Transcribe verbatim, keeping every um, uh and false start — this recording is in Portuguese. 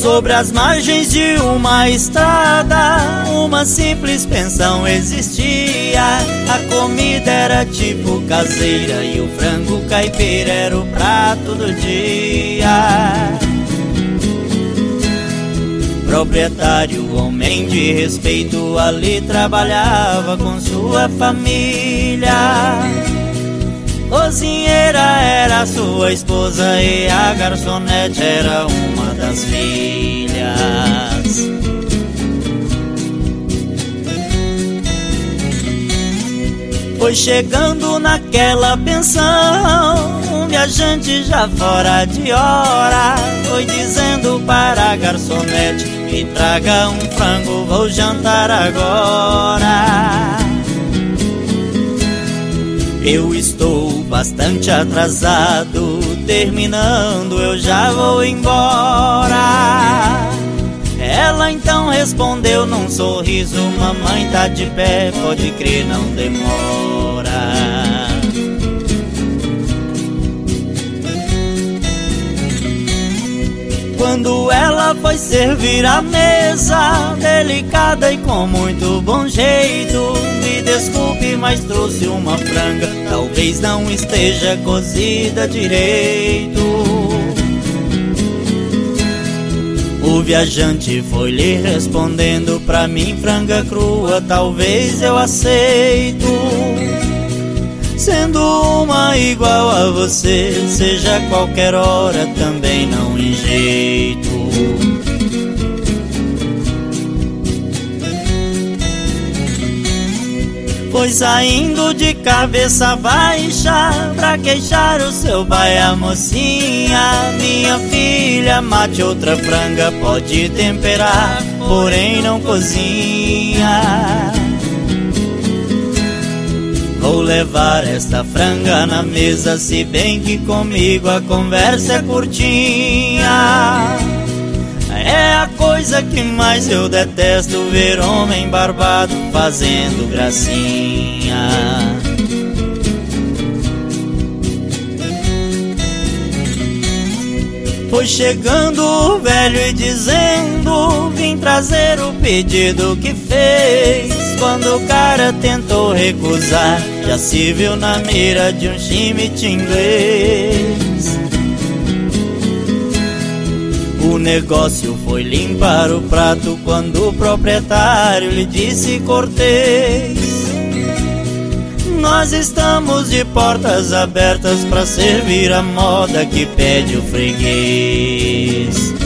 Sobre as margens de uma estrada, uma simples pensão existia. A comida era tipo caseira e o frango caipira era o prato do dia. Proprietário, homem de respeito, ali trabalhava com sua família. Cozinheira era sua esposa e a garçonete era uma das filhas. Foi chegando naquela pensão um viajante já fora de hora. Foi dizendo para a garçonete: me traga um frango, vou jantar agora. Eu estou bastante atrasado, terminando eu já vou embora. Ela então respondeu num sorriso: mamãe tá de pé, pode crer, não demora. Quando ela foi servir a mesa, delicada e com muito bom jeito: me desculpe, mas trouxe uma franga, talvez não esteja cozida direito. O viajante foi lhe respondendo: pra mim franga crua talvez eu aceito. Sendo uma igual a você, seja qualquer hora também não enjeito. Foi saindo de cabeça baixa pra queixar o seu pai, a mocinha: minha filha, mate outra franga, pode temperar, porém não cozinha. Vou levar esta franga na mesa, se bem que comigo a conversa é curtinha. É a coisa que mais eu detesto, ver homem barbado fazendo gracinha. Foi chegando o velho e dizendo: vim trazer o pedido que fez. Quando o cara tentou recusar, já se viu na mira de um chimite inglês. O negócio foi limpar o prato quando o proprietário lhe disse cortês: nós estamos de portas abertas pra servir a moda que pede o freguês.